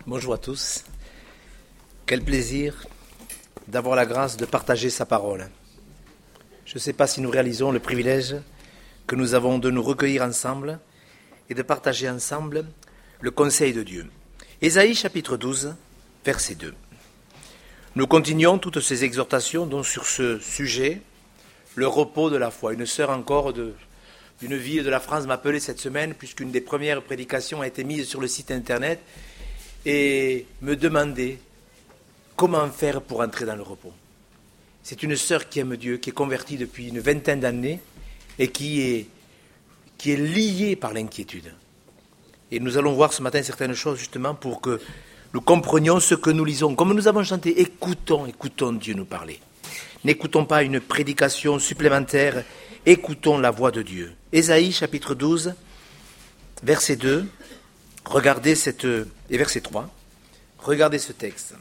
Bonjour à tous. Quel plaisir d'avoir la grâce de partager sa parole. Je ne sais pas si nous réalisons le privilège que nous avons de nous recueillir ensemble et de partager ensemble le conseil de Dieu. Ésaïe chapitre 12, verset 2. Nous continuons toutes ces exhortations donc sur ce sujet, le repos de la foi. Une sœur encore d'une ville de la France m'a appelé cette semaine, puisqu'une des premières prédications a été mise sur le site internet, et me demandait comment faire pour entrer dans le repos. C'est une sœur qui aime Dieu, qui est convertie depuis une vingtaine d'années et qui est liée par l'inquiétude. Et nous allons voir ce matin certaines choses justement pour que nous comprenions ce que nous lisons. Comme nous avons chanté, écoutons Dieu nous parler. N'écoutons pas une prédication supplémentaire, écoutons la voix de Dieu. Ésaïe chapitre 12, verset 2, regardez et verset 3, regardez ce texte.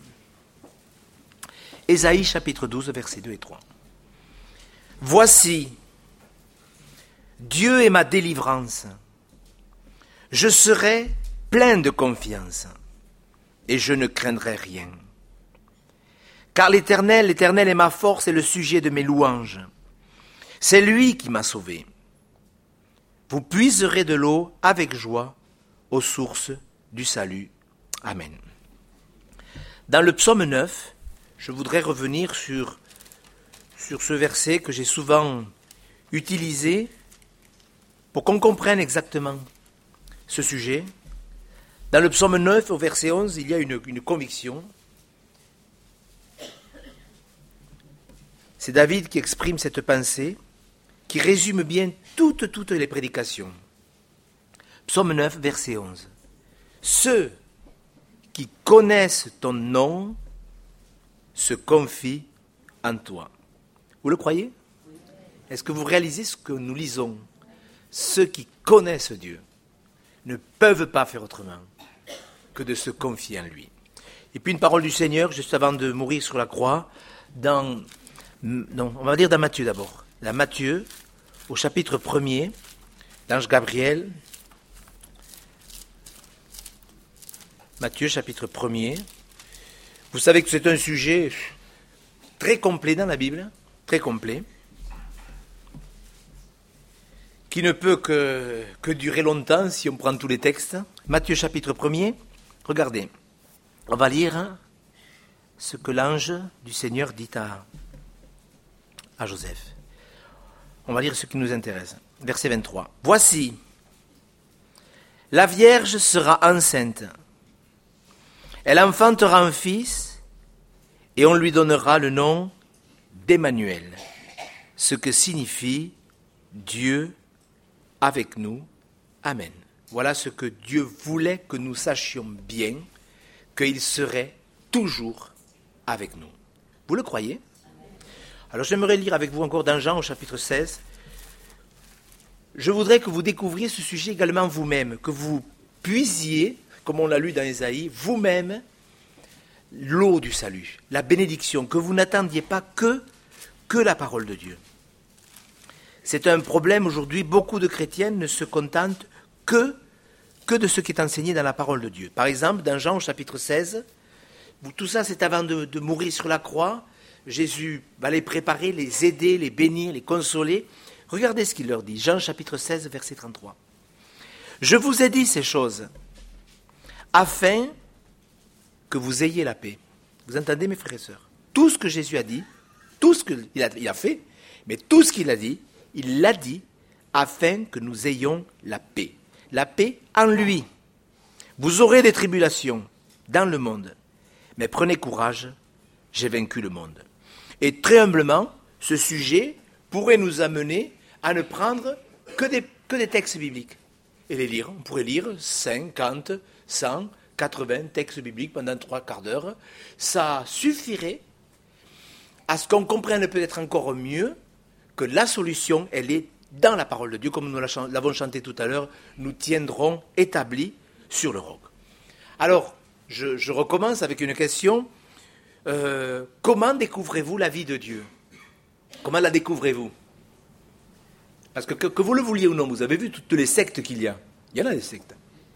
Ésaïe chapitre 12, versets 2 et 3. Voici, Dieu est ma délivrance. Je serai plein de confiance et je ne craindrai rien. Car l'Éternel est ma force et le sujet de mes louanges. C'est lui qui m'a sauvé. Vous puiserez de l'eau avec joie aux sources du salut. Amen. Dans le psaume 9, je voudrais revenir sur ce verset que j'ai souvent utilisé pour qu'on comprenne exactement ce sujet. Dans le psaume 9, au verset 11, il y a une conviction. C'est David qui exprime cette pensée, qui résume bien toutes les prédications. Psaume 9, verset 11. Ceux qui connaissent ton nom se confient en toi. Vous le croyez ? Est-ce que vous réalisez ce que nous lisons ? Ceux qui connaissent Dieu ne peuvent pas faire autrement que de se confier en lui. Et puis une parole du Seigneur, juste avant de mourir sur la croix, on va dire dans Matthieu d'abord. Dans Matthieu, au chapitre 1er, l'ange Gabriel, Matthieu chapitre 1er, vous savez que c'est un sujet très complet dans la Bible, très complet, qui ne peut que durer longtemps si on prend tous les textes. Matthieu chapitre 1er, regardez, on va lire ce que l'ange du Seigneur dit à Joseph. On va lire ce qui nous intéresse. Verset 23. Voici, la Vierge sera enceinte. Elle enfantera un fils et on lui donnera le nom d'Emmanuel, ce que signifie Dieu avec nous. Amen. Voilà ce que Dieu voulait que nous sachions bien, qu'il serait toujours avec nous. Vous le croyez ? Alors j'aimerais lire avec vous encore dans Jean au chapitre 16. Je voudrais que vous découvriez ce sujet également vous-même, que vous puisiez, comme on l'a lu dans Ésaïe, vous-même, l'eau du salut, la bénédiction, que vous n'attendiez pas que la parole de Dieu. C'est un problème aujourd'hui, beaucoup de chrétiens ne se contentent que de ce qui est enseigné dans la parole de Dieu. Par exemple, dans Jean au chapitre 16, tout ça c'est avant de mourir sur la croix, Jésus va les préparer, les aider, les bénir, les consoler. Regardez ce qu'il leur dit, Jean chapitre 16, verset 33. Je vous ai dit ces choses, afin que vous ayez la paix. Vous entendez mes frères et sœurs ? Tout ce que Jésus a dit, tout ce qu'il a fait, mais tout ce qu'il a dit, il l'a dit afin que nous ayons la paix. La paix en lui. Vous aurez des tribulations dans le monde, mais prenez courage, j'ai vaincu le monde. Et très humblement, ce sujet pourrait nous amener à ne prendre que des textes bibliques et les lire. On pourrait lire 50, 100, 80 textes bibliques pendant 3 quarts d'heure. Ça suffirait à ce qu'on comprenne peut-être encore mieux que la solution, elle est dans la parole de Dieu. Comme nous l'avons chanté tout à l'heure, nous tiendrons établis sur le roc. Alors, je recommence avec une question. Comment découvrez-vous la vie de Dieu ? Comment la découvrez-vous ? Parce que vous le vouliez ou non, vous avez vu toutes les sectes qu'il y a. Il y en a des sectes.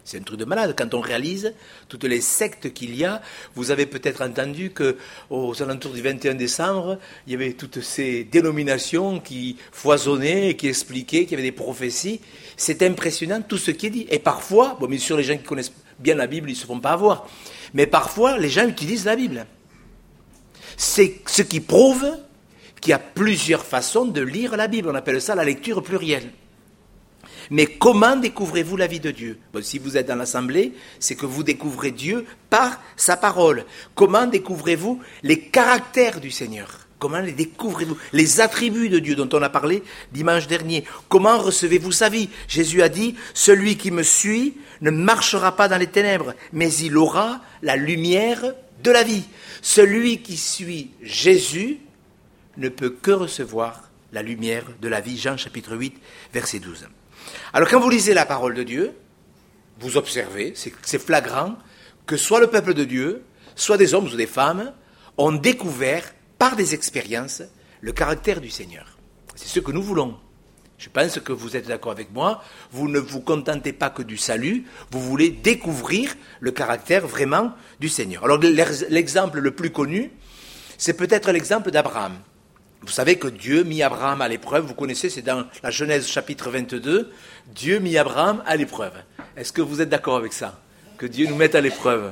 C'est un truc de malade. Quand on réalise toutes les sectes qu'il y a, vous avez peut-être entendu qu'aux alentours du 21 décembre, il y avait toutes ces dénominations qui foisonnaient, qui expliquaient, qu'il y avait des prophéties. C'est impressionnant tout ce qui est dit. Et parfois, bon, bien sûr, les gens qui connaissent bien la Bible, ils ne se font pas avoir. Mais parfois, les gens utilisent la Bible. C'est ce qui prouve qu'il y a plusieurs façons de lire la Bible. On appelle ça la lecture plurielle. Mais comment découvrez-vous la vie de Dieu? Bon, si vous êtes dans l'assemblée, c'est que vous découvrez Dieu par sa parole. Comment découvrez-vous les caractères du Seigneur? Comment les découvrez-vous? Les attributs de Dieu dont on a parlé dimanche dernier. Comment recevez-vous sa vie? Jésus a dit, celui qui me suit ne marchera pas dans les ténèbres, mais il aura la lumière de la vie. Celui qui suit Jésus ne peut que recevoir la lumière de la vie. Jean chapitre 8, verset 12. Alors quand vous lisez la parole de Dieu, vous observez, c'est flagrant, que soit le peuple de Dieu, soit des hommes ou des femmes, ont découvert par des expériences le caractère du Seigneur. C'est ce que nous voulons. Je pense que vous êtes d'accord avec moi, vous ne vous contentez pas que du salut, vous voulez découvrir le caractère vraiment du Seigneur. Alors l'exemple le plus connu, c'est peut-être l'exemple d'Abraham. Vous savez que Dieu mit Abraham à l'épreuve, vous connaissez, c'est dans la Genèse chapitre 22, Dieu mit Abraham à l'épreuve. Est-ce que vous êtes d'accord avec ça? Que Dieu nous mette à l'épreuve?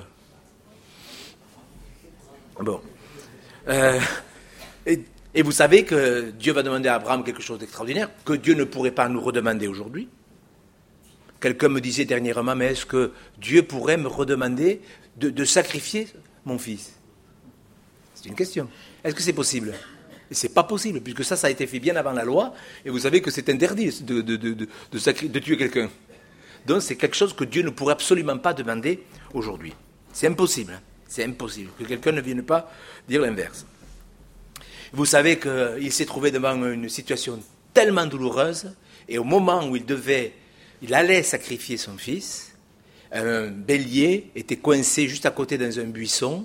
Bon. Et vous savez que Dieu va demander à Abraham quelque chose d'extraordinaire, que Dieu ne pourrait pas nous redemander aujourd'hui. Quelqu'un me disait dernièrement, mais est-ce que Dieu pourrait me redemander de sacrifier mon fils? C'est une question. Est-ce que c'est possible? Et c'est pas possible, puisque ça a été fait bien avant la loi, et vous savez que c'est interdit de tuer quelqu'un. Donc c'est quelque chose que Dieu ne pourrait absolument pas demander aujourd'hui. C'est impossible, c'est impossible, que quelqu'un ne vienne pas dire l'inverse. Vous savez qu'il s'est trouvé devant une situation tellement douloureuse, et au moment où il allait sacrifier son fils, un bélier était coincé juste à côté dans un buisson,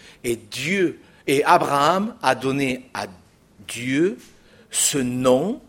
et Abraham a donné à Dieu ce nom,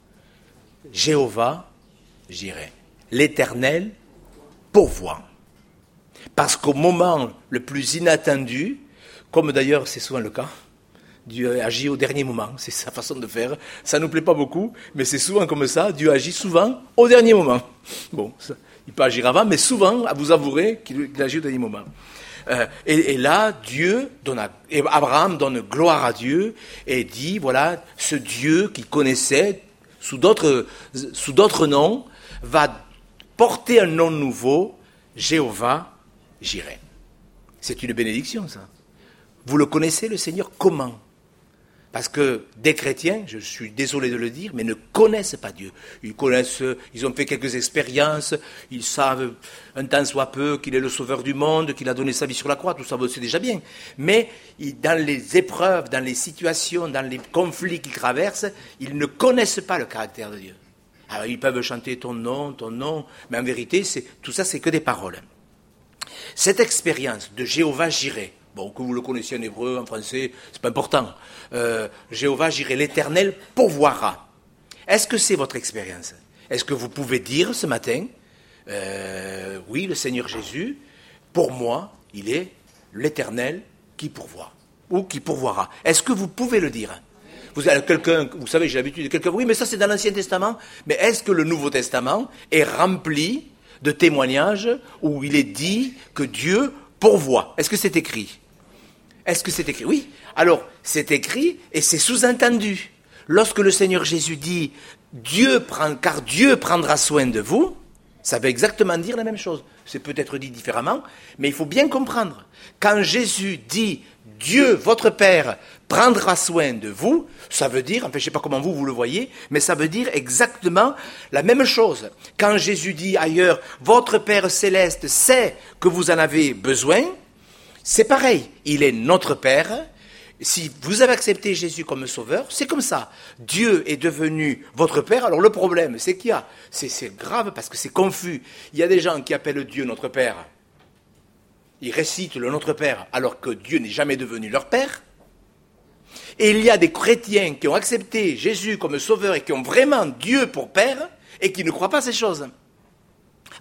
Jéhovah Jireh, l'Éternel pourvoit. Parce qu'au moment le plus inattendu, comme d'ailleurs c'est souvent le cas, Dieu agit au dernier moment, c'est sa façon de faire. Ça ne nous plaît pas beaucoup, mais c'est souvent comme ça, Dieu agit souvent au dernier moment. Bon, il peut agir avant, mais souvent, vous avouerez qu'il agit au dernier moment. Et là, Abraham donne gloire à Dieu et dit, voilà, ce Dieu qu'il connaissait sous d'autres noms va porter un nom nouveau, Jéhovah Jireh. C'est une bénédiction, ça. Vous le connaissez, le Seigneur, comment? Parce que des chrétiens, je suis désolé de le dire, mais ne connaissent pas Dieu. Ils ont fait quelques expériences, ils savent un tant soit peu qu'il est le sauveur du monde, qu'il a donné sa vie sur la croix, tout ça c'est déjà bien. Mais dans les épreuves, dans les situations, dans les conflits qu'ils traversent, ils ne connaissent pas le caractère de Dieu. Alors ils peuvent chanter ton nom, mais en vérité, tout ça c'est que des paroles. Cette expérience de Jéhovah Jireh, bon, que vous le connaissiez en hébreu, en français, c'est pas important. Jéhovah Jireh, l'Éternel pourvoira. Est-ce que c'est votre expérience? Est-ce que vous pouvez dire ce matin, oui, le Seigneur Jésus, pour moi, il est l'Éternel qui pourvoit, ou qui pourvoira. Est-ce que vous pouvez le dire? Vous savez, j'ai l'habitude de quelqu'un, oui, mais ça c'est dans l'Ancien Testament. Mais est-ce que le Nouveau Testament est rempli de témoignages où il est dit que Dieu pourvoit? Est-ce que c'est écrit? Est-ce que c'est écrit? Oui. Alors, c'est écrit et c'est sous-entendu. Lorsque le Seigneur Jésus dit « car Dieu prendra soin de vous », ça veut exactement dire la même chose. C'est peut-être dit différemment, mais il faut bien comprendre. Quand Jésus dit « Dieu, votre Père, prendra soin de vous », ça veut dire, enfin je ne sais pas comment vous le voyez, mais ça veut dire exactement la même chose. Quand Jésus dit ailleurs « Votre Père céleste sait que vous en avez besoin », c'est pareil, il est notre Père. Si vous avez accepté Jésus comme sauveur, c'est comme ça. Dieu est devenu votre Père. Alors le problème, c'est qu'il y a, c'est grave parce que c'est confus. Il y a des gens qui appellent Dieu notre Père. Ils récitent le Notre Père alors que Dieu n'est jamais devenu leur Père. Et il y a des chrétiens qui ont accepté Jésus comme sauveur et qui ont vraiment Dieu pour Père et qui ne croient pas ces choses.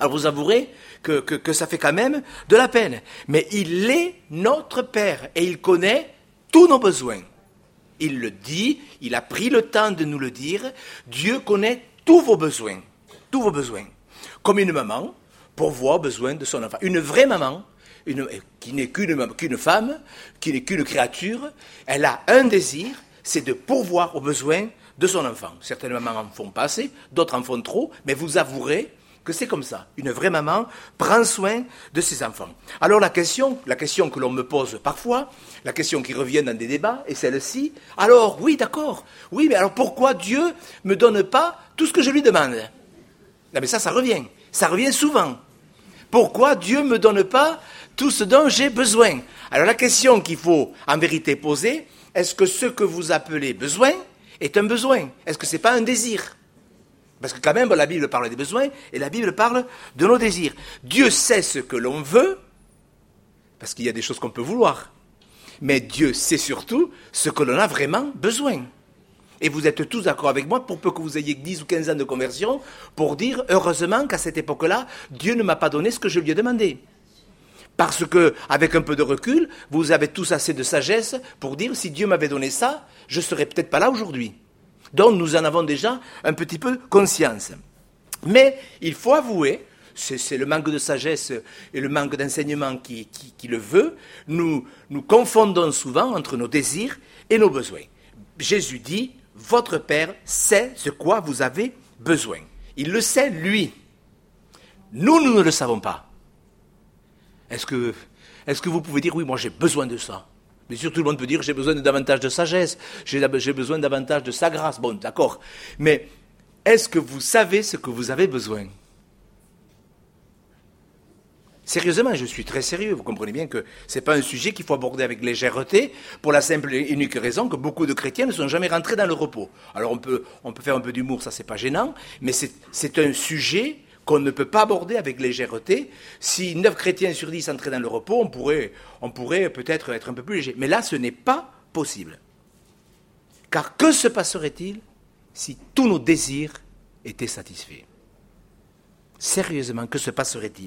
Alors vous avouerez que ça fait quand même de la peine. Mais il est notre Père et il connaît tous nos besoins. Il le dit, il a pris le temps de nous le dire. Dieu connaît tous vos besoins. Tous vos besoins. Comme une maman pourvoit aux besoins de son enfant. Une vraie maman, qui n'est qu'une femme, qui n'est qu'une créature, elle a un désir, c'est de pourvoir aux besoins de son enfant. Certaines mamans en font pas assez, d'autres en font trop, mais vous avouerez que c'est comme ça. Une vraie maman prend soin de ses enfants. Alors la question que l'on me pose parfois, la question qui revient dans des débats, est celle-ci. Alors, oui, d'accord. Oui, mais alors pourquoi Dieu ne me donne pas tout ce que je lui demande? Non, mais ça revient. Ça revient souvent. Pourquoi Dieu ne me donne pas tout ce dont j'ai besoin? Alors la question qu'il faut en vérité poser, est-ce que ce que vous appelez besoin est un besoin? Est-ce que ce n'est pas un désir? Parce que quand même, la Bible parle des besoins et la Bible parle de nos désirs. Dieu sait ce que l'on veut, parce qu'il y a des choses qu'on peut vouloir. Mais Dieu sait surtout ce que l'on a vraiment besoin. Et vous êtes tous d'accord avec moi, pour peu que vous ayez 10 ou 15 ans de conversion, pour dire, heureusement qu'à cette époque-là, Dieu ne m'a pas donné ce que je lui ai demandé. Parce que, avec un peu de recul, vous avez tous assez de sagesse pour dire, si Dieu m'avait donné ça, je ne serais peut-être pas là aujourd'hui. Donc nous en avons déjà un petit peu conscience. Mais il faut avouer, c'est le manque de sagesse et le manque d'enseignement qui le veut, nous confondons souvent entre nos désirs et nos besoins. Jésus dit, votre Père sait ce quoi vous avez besoin. Il le sait, lui. Nous ne le savons pas. Est-ce que vous pouvez dire, oui, moi j'ai besoin de ça? Bien sûr, tout le monde peut dire, j'ai besoin de davantage de sagesse, j'ai besoin davantage de sa grâce. Bon, d'accord. Mais est-ce que vous savez ce que vous avez besoin? Sérieusement, je suis très sérieux. Vous comprenez bien que ce n'est pas un sujet qu'il faut aborder avec légèreté, pour la simple et unique raison que beaucoup de chrétiens ne sont jamais rentrés dans le repos. Alors on peut faire un peu d'humour, ça c'est pas gênant, mais c'est un sujet qu'on ne peut pas aborder avec légèreté. Si 9 chrétiens sur 10 entraient dans le repos, on pourrait peut-être être un peu plus léger. Mais là, ce n'est pas possible. Car que se passerait-il si tous nos désirs étaient satisfaits? Sérieusement, que se passerait-il?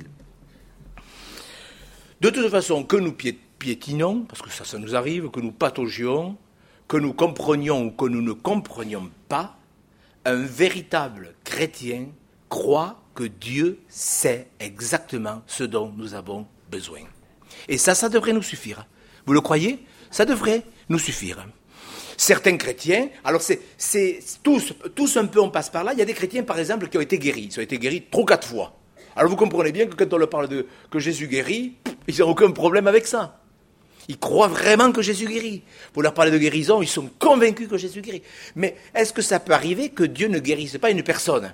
De toute façon, que nous piétinons, parce que ça nous arrive, que nous pataugions, que nous comprenions ou que nous ne comprenions pas, un véritable chrétien croit que Dieu sait exactement ce dont nous avons besoin. Et ça devrait nous suffire. Vous le croyez? Ça devrait nous suffire. Certains chrétiens, alors c'est tous un peu on passe par là, il y a des chrétiens par exemple qui ont été guéris, ils ont été guéris 3 ou 4 fois. Alors vous comprenez bien que quand on leur parle que Jésus guérit, ils n'ont aucun problème avec ça. Ils croient vraiment que Jésus guérit. Vous leur parlez de guérison, ils sont convaincus que Jésus guérit. Mais est-ce que ça peut arriver que Dieu ne guérisse pas une personne?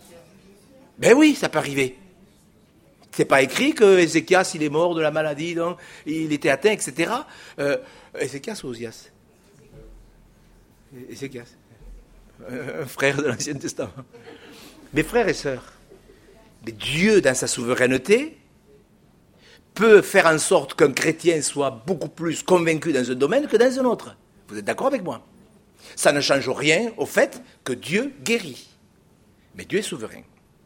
Ben oui, ça peut arriver. C'est pas écrit que Ézéchias, il est mort de la maladie, donc il était atteint, etc. Ézéchias ou Osias? Ézéchias. Un frère de l'Ancien Testament. Mes frères et sœurs, Dieu, dans sa souveraineté, peut faire en sorte qu'un chrétien soit beaucoup plus convaincu dans un domaine que dans un autre. Vous êtes d'accord avec moi? Ça ne change rien au fait que Dieu guérit. Mais Dieu est souverain.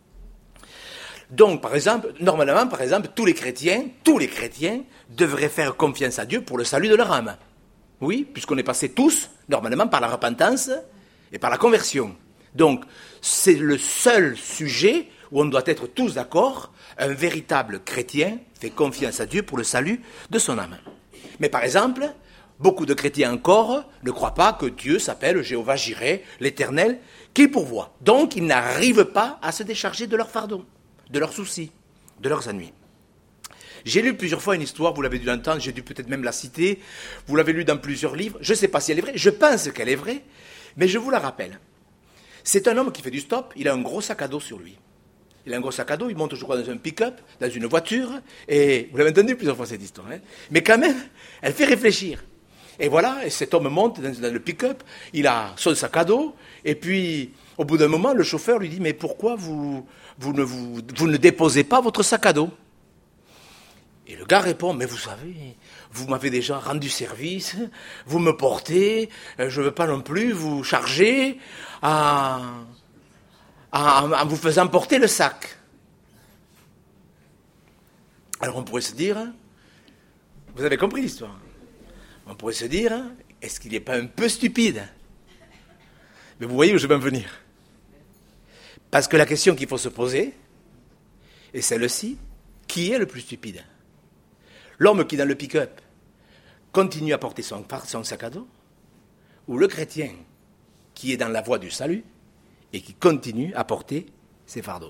Donc, normalement, tous les chrétiens devraient faire confiance à Dieu pour le salut de leur âme. Oui, puisqu'on est passé tous, normalement, par la repentance et par la conversion. Donc, c'est le seul sujet où on doit être tous d'accord. Un véritable chrétien fait confiance à Dieu pour le salut de son âme. Mais par exemple, beaucoup de chrétiens encore ne croient pas que Dieu s'appelle Jéhovah Jireh, l'Éternel, qui pourvoit. Donc, ils n'arrivent pas à se décharger de leur fardeau, de leurs soucis, de leurs ennuis. J'ai lu plusieurs fois une histoire, vous l'avez dû l'entendre, j'ai dû peut-être même la citer, vous l'avez lu dans plusieurs livres, je ne sais pas si elle est vraie, je pense qu'elle est vraie, mais je vous la rappelle. C'est un homme qui fait du stop, il a un gros sac à dos sur lui. Il a un gros sac à dos, il monte, je crois, dans un pick-up, dans une voiture, et vous l'avez entendu plusieurs fois cette histoire, hein, mais quand même, elle fait réfléchir. Et voilà, et cet homme monte dans le pick-up, il a son sac à dos, et puis, au bout d'un moment, le chauffeur lui dit, mais pourquoi vous ne déposez pas votre sac à dos? Et le gars répond, mais vous savez, vous m'avez déjà rendu service, vous me portez, je ne veux pas non plus vous charger en vous faisant porter le sac. Alors on pourrait se dire, vous avez compris l'histoire, on pourrait se dire, est-ce qu'il n'est pas un peu stupide? Mais vous voyez où je veux en venir. Parce que la question qu'il faut se poser est celle-ci, qui est le plus stupide? L'homme qui, dans le pick-up, continue à porter son sac à dos, ou le chrétien qui est dans la voie du salut et qui continue à porter ses fardeaux?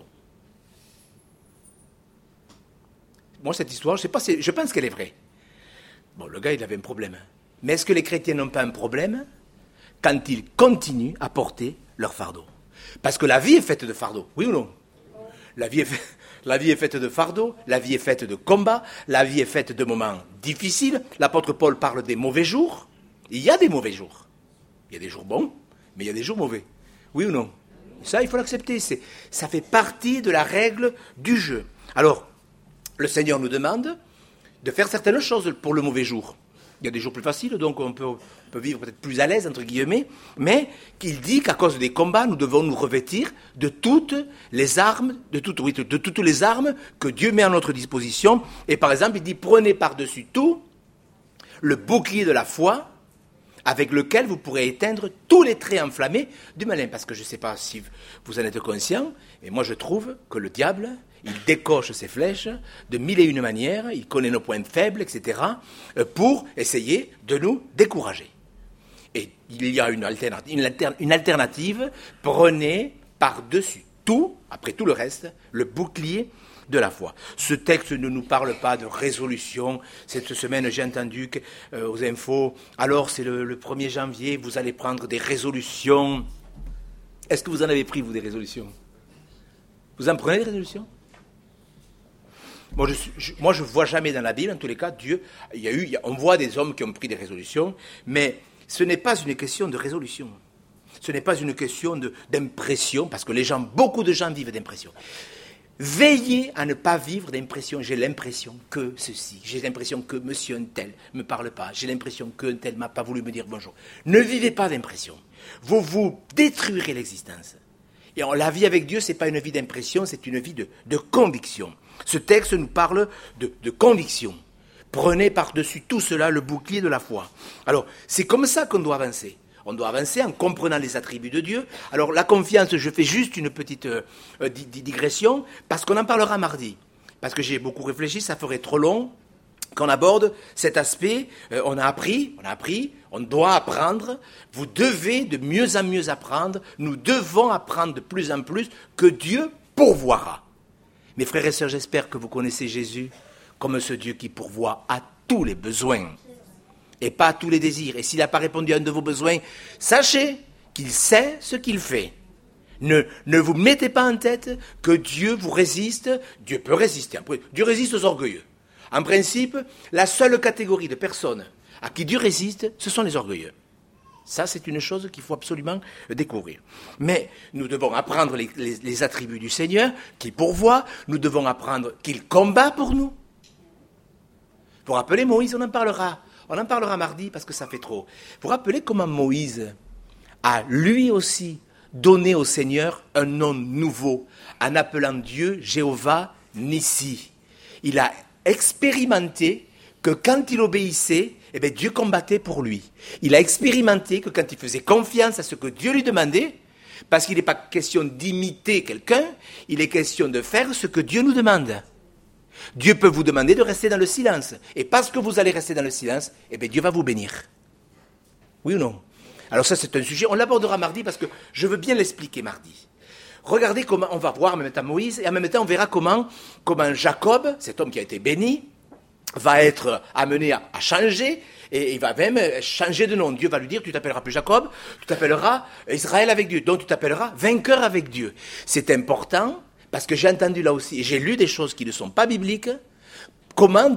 Moi, cette histoire, je pense qu'elle est vraie. Bon, le gars, il avait un problème. Mais est-ce que les chrétiens n'ont pas un problème quand ils continuent à porter leur fardeau? Parce que la vie est faite de fardeaux, oui ou non? La vie est faite de fardeaux, la vie est faite de combats, la vie est faite de moments difficiles. L'apôtre Paul parle des mauvais jours. Il y a des mauvais jours. Il y a des jours bons, mais il y a des jours mauvais. Oui ou non? Ça, il faut l'accepter. Ça fait partie de la règle du jeu. Alors, le Seigneur nous demande de faire certaines choses pour le mauvais jour. Il y a des jours plus faciles, donc on peut vivre peut-être plus à l'aise, entre guillemets, mais qu'il dit qu'à cause des combats, nous devons nous revêtir de toutes les armes, de toutes les armes que Dieu met à notre disposition. Et par exemple, il dit, prenez par-dessus tout le bouclier de la foi, avec lequel vous pourrez éteindre tous les traits enflammés du malin. Parce que je ne sais pas si vous en êtes conscient, et moi je trouve que le diable, il décoche ses flèches de mille et une manières, il connaît nos points faibles, etc., pour essayer de nous décourager. Et il y a une alternative, prenez par-dessus tout, après tout le reste, le bouclier de la foi. Ce texte ne nous parle pas de résolution. Cette semaine, j'ai entendu aux infos, alors c'est le 1er janvier, vous allez prendre des résolutions. Est-ce que vous en avez pris, vous, des résolutions? Vous en prenez des résolutions? Moi, je ne vois jamais dans la Bible, en tous les cas, Dieu, on voit des hommes qui ont pris des résolutions, mais ce n'est pas une question de résolution. Ce n'est pas une question d'impression, parce que beaucoup de gens vivent d'impression. Veillez à ne pas vivre d'impression. J'ai l'impression que ceci, j'ai l'impression que monsieur un tel ne me parle pas, j'ai l'impression qu'un tel ne m'a pas voulu me dire bonjour. Ne vivez pas d'impression. Vous détruirez l'existence. Et la vie avec Dieu, ce n'est pas une vie d'impression, c'est une vie de conviction. Ce texte nous parle de conviction. Prenez par-dessus tout cela le bouclier de la foi. Alors, c'est comme ça qu'on doit avancer. On doit avancer en comprenant les attributs de Dieu. Alors, la confiance, je fais juste une petite digression, parce qu'on en parlera mardi. Parce que j'ai beaucoup réfléchi, ça ferait trop long qu'on aborde cet aspect. On a appris, on doit apprendre. Vous devez de mieux en mieux apprendre. Nous devons apprendre de plus en plus que Dieu pourvoira. Mes frères et sœurs, j'espère que vous connaissez Jésus comme ce Dieu qui pourvoit à tous les besoins. Et pas à tous les désirs. Et s'il n'a pas répondu à un de vos besoins, sachez qu'il sait ce qu'il fait. Ne vous mettez pas en tête que Dieu vous résiste. Dieu peut résister. Dieu résiste aux orgueilleux. En principe, la seule catégorie de personnes à qui Dieu résiste, ce sont les orgueilleux. Ça, c'est une chose qu'il faut absolument découvrir. Mais nous devons apprendre les attributs du Seigneur, qui pourvoit. Nous devons apprendre qu'il combat pour nous. Vous vous rappelez, Moïse, on en parlera. On en parlera mardi parce que ça fait trop. Vous vous rappelez comment Moïse a lui aussi donné au Seigneur un nom nouveau en appelant Dieu Jéhovah Nissi. Il a expérimenté que quand il obéissait, Dieu combattait pour lui. Il a expérimenté que quand il faisait confiance à ce que Dieu lui demandait, parce qu'il n'est pas question d'imiter quelqu'un, il est question de faire ce que Dieu nous demande. Dieu peut vous demander de rester dans le silence. Et parce que vous allez rester dans le silence, Dieu va vous bénir. Oui ou non? Alors ça, c'est un sujet, on l'abordera mardi parce que je veux bien l'expliquer mardi. Regardez comment, on va voir en même temps Moïse, et en même temps on verra comment Jacob, cet homme qui a été béni, va être amené à changer, et il va même changer de nom. Dieu va lui dire, tu t'appelleras plus Jacob, tu t'appelleras Israël avec Dieu, donc tu t'appelleras vainqueur avec Dieu. C'est important, parce que j'ai entendu là aussi, et j'ai lu des choses qui ne sont pas bibliques, comment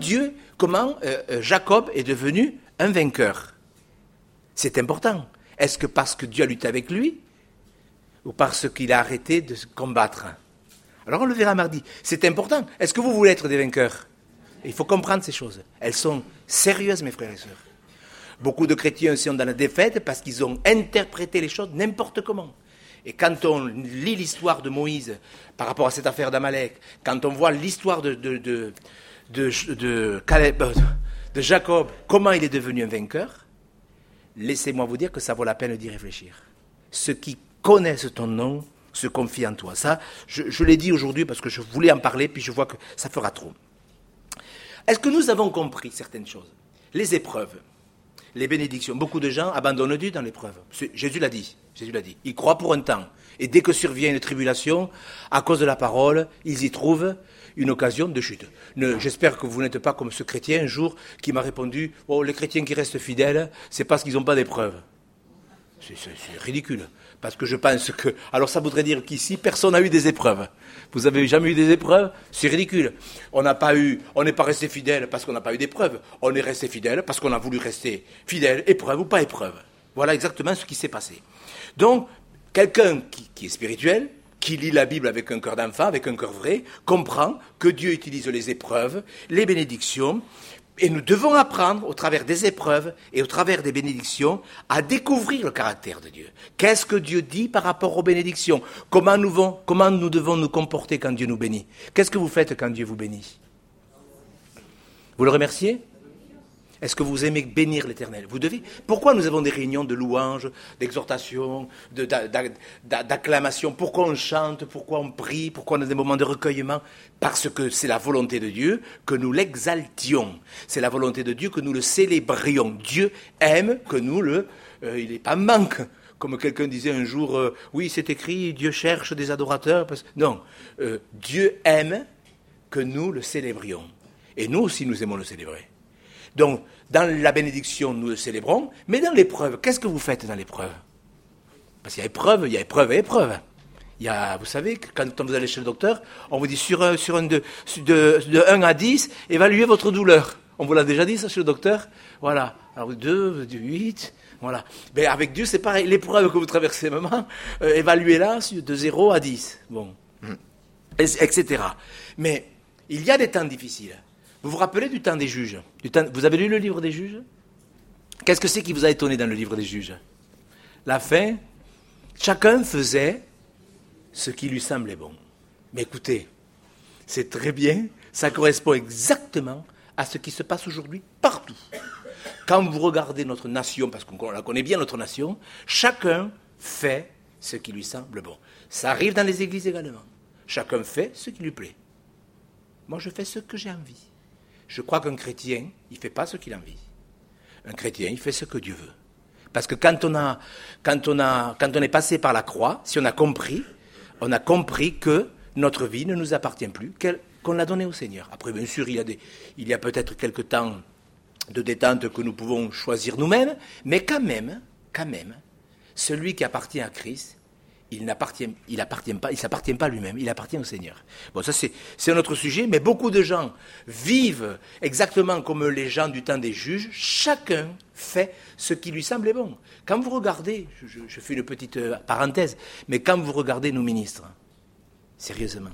Jacob est devenu un vainqueur. C'est important. Est-ce que parce que Dieu a lutté avec lui, ou parce qu'il a arrêté de se combattre? Alors on le verra mardi. C'est important. Est-ce que vous voulez être des vainqueurs? Il faut comprendre ces choses. Elles sont sérieuses, mes frères et sœurs. Beaucoup de chrétiens sont dans la défaite parce qu'ils ont interprété les choses n'importe comment. Et quand on lit l'histoire de Moïse par rapport à cette affaire d'Amalek, quand on voit l'histoire de de Jacob, comment il est devenu un vainqueur, laissez-moi vous dire que ça vaut la peine d'y réfléchir. Ceux qui connaissent ton nom se confient en toi. Ça, je l'ai dit aujourd'hui parce que je voulais en parler, puis je vois que ça fera trop. Est-ce que nous avons compris certaines choses? Les épreuves, les bénédictions. Beaucoup de gens abandonnent Dieu dans l'épreuve. Jésus l'a dit. Ils croient pour un temps. Et dès que survient une tribulation, à cause de la parole, ils y trouvent une occasion de chute. J'espère que vous n'êtes pas comme ce chrétien un jour qui m'a répondu « Oh, les chrétiens qui restent fidèles, c'est parce qu'ils n'ont pas d'épreuves. » C'est ridicule. Parce que je pense que... Alors ça voudrait dire qu'ici, personne n'a eu des épreuves. Vous avez jamais eu des épreuves? C'est ridicule. On n'est pas resté fidèle parce qu'on n'a pas eu d'épreuves. On est resté fidèle parce qu'on a voulu rester fidèle, épreuve ou pas épreuve. Voilà exactement ce qui s'est passé. Donc, quelqu'un qui est spirituel, qui lit la Bible avec un cœur d'enfant, avec un cœur vrai, comprend que Dieu utilise les épreuves, les bénédictions, et nous devons apprendre, au travers des épreuves et au travers des bénédictions, à découvrir le caractère de Dieu. Qu'est-ce que Dieu dit par rapport aux bénédictions? Comment nous devons nous comporter quand Dieu nous bénit? Qu'est-ce que vous faites quand Dieu vous bénit? Vous le remerciez? Est-ce que vous aimez bénir l'Éternel? Vous devez. Pourquoi nous avons des réunions de louanges, d'exhortation, d'acclamation? Pourquoi on chante? Pourquoi on prie? Pourquoi on a des moments de recueillement? Parce que c'est la volonté de Dieu que nous l'exaltions. C'est la volonté de Dieu que nous le célébrions. Dieu aime que nous il n'est pas manque. Comme quelqu'un disait un jour, oui, c'est écrit, Dieu cherche des adorateurs. Non, Dieu aime que nous le célébrions. Et nous aussi, nous aimons le célébrer. Donc, dans la bénédiction, nous le célébrons, mais dans l'épreuve, qu'est-ce que vous faites dans l'épreuve? Parce qu'il y a épreuve et épreuve. Vous savez, quand vous allez chez le docteur, on vous dit sur un de 1 à 10, évaluez votre douleur. On vous l'a déjà dit, ça, chez le docteur? Voilà. Alors, 2, 8, voilà. Mais avec Dieu, c'est pareil. L'épreuve que vous traversez, maman, évaluez-la de 0 à 10. Bon. Etc. Mais il y a des temps difficiles. Vous vous rappelez du temps des juges? Vous avez lu le livre des juges? Qu'est-ce que c'est qui vous a étonné dans le livre des juges? La fin, chacun faisait ce qui lui semblait bon. Mais écoutez, c'est très bien, ça correspond exactement à ce qui se passe aujourd'hui partout. Quand vous regardez notre nation, parce qu'on la connaît bien notre nation, chacun fait ce qui lui semble bon. Ça arrive dans les églises également. Chacun fait ce qui lui plaît. Moi, je fais ce que j'ai envie. Je crois qu'un chrétien, il ne fait pas ce qu'il a envie. Un chrétien, il fait ce que Dieu veut. Parce que quand on est passé par la croix, si on a compris que notre vie ne nous appartient plus, qu'on l'a donnée au Seigneur. Après, bien sûr, il y a peut-être quelques temps de détente que nous pouvons choisir nous-mêmes, mais quand même, celui qui appartient à Christ, il s'appartient pas à lui-même, il appartient au Seigneur. Bon, ça c'est un autre sujet, mais beaucoup de gens vivent exactement comme les gens du temps des juges, chacun fait ce qui lui semble bon. Quand vous regardez, je fais une petite parenthèse, mais quand vous regardez nos ministres, sérieusement,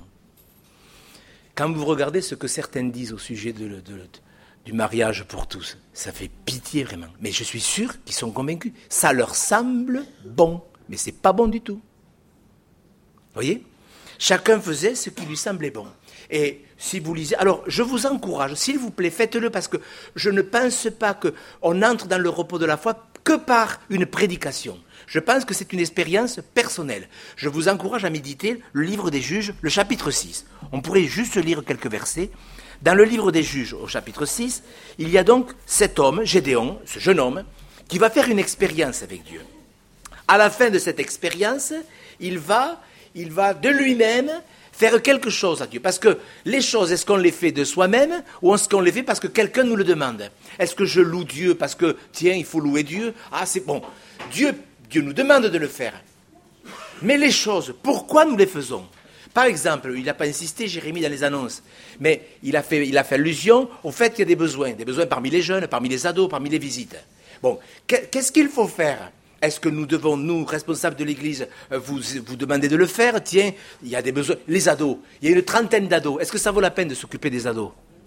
quand vous regardez ce que certains disent au sujet du mariage pour tous, ça fait pitié vraiment. Mais je suis sûr qu'ils sont convaincus. Ça leur semble bon, mais c'est pas bon du tout. Vous voyez? Chacun faisait ce qui lui semblait bon. Et si vous lisez... Alors, je vous encourage, s'il vous plaît, faites-le, parce que je ne pense pas qu'on entre dans le repos de la foi que par une prédication. Je pense que c'est une expérience personnelle. Je vous encourage à méditer le livre des Juges, le chapitre 6. On pourrait juste lire quelques versets. Dans le livre des Juges, au chapitre 6, il y a donc cet homme, Gédéon, ce jeune homme, qui va faire une expérience avec Dieu. À la fin de cette expérience, il va de lui-même faire quelque chose à Dieu. Parce que les choses, est-ce qu'on les fait de soi-même ou est-ce qu'on les fait parce que quelqu'un nous le demande? Est-ce que je loue Dieu parce que, tiens, il faut louer Dieu? Ah, c'est bon. Dieu nous demande de le faire. Mais les choses, pourquoi nous les faisons? Par exemple, il n'a pas insisté, Jérémie, dans les annonces, mais il a fait allusion au fait qu'il y a des besoins parmi les jeunes, parmi les ados, parmi les visites. Bon, qu'est-ce qu'il faut faire? Est-ce que nous devons, nous, responsables de l'Église, vous demander de le faire? Tiens, il y a des besoins. Les ados, il y a une trentaine d'ados. Est-ce que ça vaut la peine de s'occuper des ados?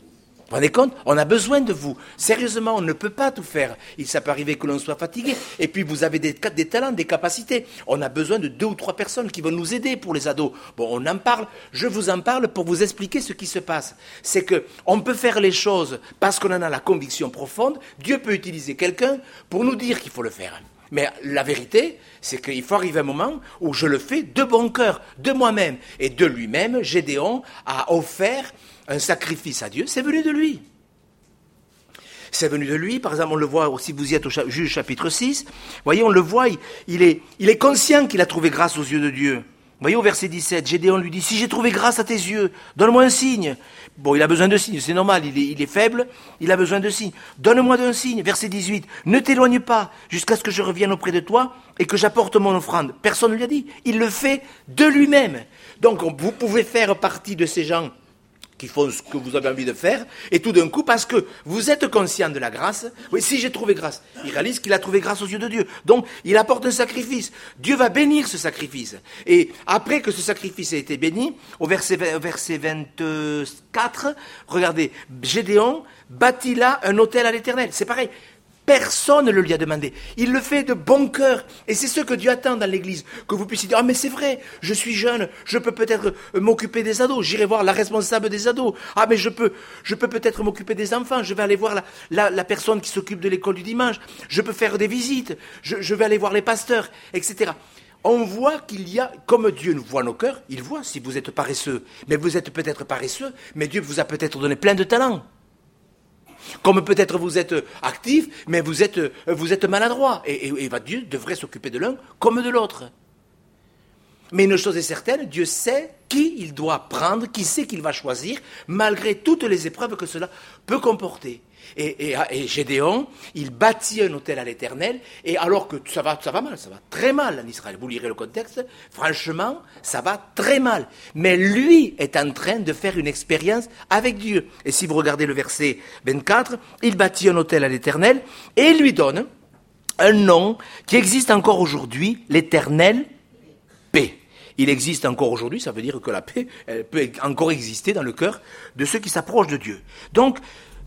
Vous vous rendez compte? On a besoin de vous. Sérieusement, on ne peut pas tout faire. Ça peut arriver que l'on soit fatigué. Et puis, vous avez des talents, des capacités. On a besoin de 2 ou 3 personnes qui vont nous aider pour les ados. Bon, on en parle. Je vous en parle pour vous expliquer ce qui se passe. C'est que on peut faire les choses parce qu'on en a la conviction profonde. Dieu peut utiliser quelqu'un pour nous dire qu'il faut le faire. Mais la vérité, c'est qu'il faut arriver à un moment où je le fais de bon cœur, de moi-même. Et de lui-même, Gédéon a offert un sacrifice à Dieu, c'est venu de lui. C'est venu de lui, par exemple, on le voit, si vous y êtes au Juge chapitre 6, voyez, on le voit, il est conscient qu'il a trouvé grâce aux yeux de Dieu. Voyez au verset 17, Gédéon lui dit, si j'ai trouvé grâce à tes yeux, donne-moi un signe. Bon, il a besoin de signes, c'est normal, il est faible, il a besoin de signes. Donne-moi un signe. Verset 18, ne t'éloigne pas jusqu'à ce que je revienne auprès de toi et que j'apporte mon offrande. Personne ne lui a dit, il le fait de lui-même. Donc, vous pouvez faire partie de ces gens qui font ce que vous avez envie de faire, et tout d'un coup, parce que vous êtes conscient de la grâce, oui, si j'ai trouvé grâce, il réalise qu'il a trouvé grâce aux yeux de Dieu. Donc, il apporte un sacrifice. Dieu va bénir ce sacrifice. Et après que ce sacrifice a été béni, au verset 24, regardez, Gédéon bâtit là un autel à l'Éternel. C'est pareil. Personne ne le lui a demandé. Il le fait de bon cœur. Et c'est ce que Dieu attend dans l'Église. Que vous puissiez dire, ah mais c'est vrai, je suis jeune, je peux peut-être m'occuper des ados. J'irai voir la responsable des ados. Ah mais je peux peut-être m'occuper des enfants. Je vais aller voir la personne qui s'occupe de l'école du dimanche. Je peux faire des visites. Je vais aller voir les pasteurs, etc. On voit qu'il y a, comme Dieu nous voit nos cœurs, il voit si vous êtes paresseux. Mais vous êtes peut-être paresseux, mais Dieu vous a peut-être donné plein de talents. Comme peut-être vous êtes actif, mais vous êtes maladroit. Et Dieu devrait s'occuper de l'un comme de l'autre. Mais une chose est certaine, Dieu sait qui il doit prendre, qui sait qu'il va choisir, malgré toutes les épreuves que cela peut comporter. Et Gédéon, il bâtit un autel à l'Éternel, et alors que ça va mal, ça va très mal en Israël. Vous lirez le contexte, franchement, ça va très mal. Mais lui est en train de faire une expérience avec Dieu. Et si vous regardez le verset 24, il bâtit un autel à l'Éternel, et il lui donne un nom qui existe encore aujourd'hui, l'Éternel paix. Il existe encore aujourd'hui, ça veut dire que la paix, elle peut encore exister dans le cœur de ceux qui s'approchent de Dieu. Donc,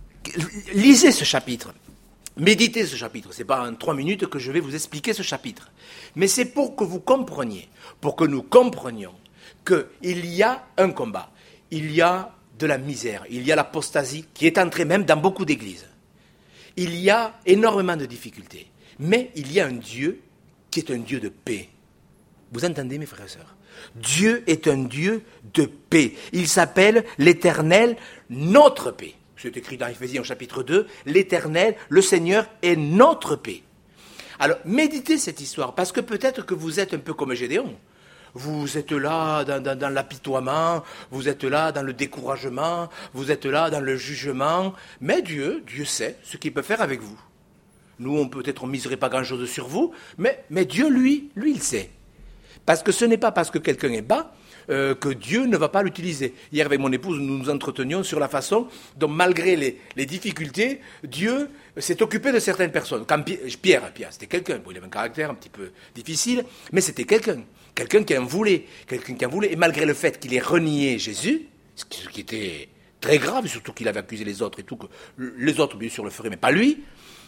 lisez ce chapitre, méditez ce chapitre. Ce n'est pas en 3 minutes que je vais vous expliquer ce chapitre. Mais c'est pour que vous compreniez, pour que nous comprenions qu'il y a un combat, il y a de la misère, il y a l'apostasie qui est entrée même dans beaucoup d'églises. Il y a énormément de difficultés, mais il y a un Dieu qui est un Dieu de paix. Vous entendez, mes frères et sœurs? Dieu est un Dieu de paix. Il s'appelle l'Éternel, notre paix. C'est écrit dans Éphésiens chapitre 2, l'Éternel, le Seigneur est notre paix. Alors, méditez cette histoire, parce que peut-être que vous êtes un peu comme Gédéon. Vous êtes là dans l'apitoiement, vous êtes là dans le découragement, vous êtes là dans le jugement, mais Dieu sait ce qu'il peut faire avec vous. Nous, peut-être on ne miserait pas grand-chose sur vous, mais Dieu, lui, il sait. Parce que ce n'est pas parce que quelqu'un est bas que Dieu ne va pas l'utiliser. Hier, avec mon épouse, nous nous entretenions sur la façon dont, malgré les difficultés, Dieu s'est occupé de certaines personnes. Quand Pierre, c'était quelqu'un. Bon, il avait un caractère un petit peu difficile, mais c'était quelqu'un. Quelqu'un qui en voulait. Et malgré le fait qu'il ait renié Jésus, ce qui était très grave, surtout qu'il avait accusé les autres et tout, que les autres, bien sûr, le feraient, mais pas lui,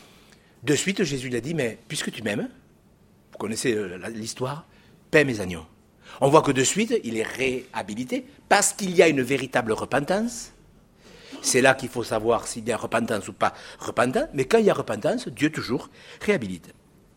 de suite, Jésus lui a dit, mais puisque tu m'aimes, vous connaissez l'histoire, paie mes agneaux. On voit que de suite, il est réhabilité parce qu'il y a une véritable repentance. C'est là qu'il faut savoir s'il y a repentance ou pas repentance. Mais quand il y a repentance, Dieu toujours réhabilite.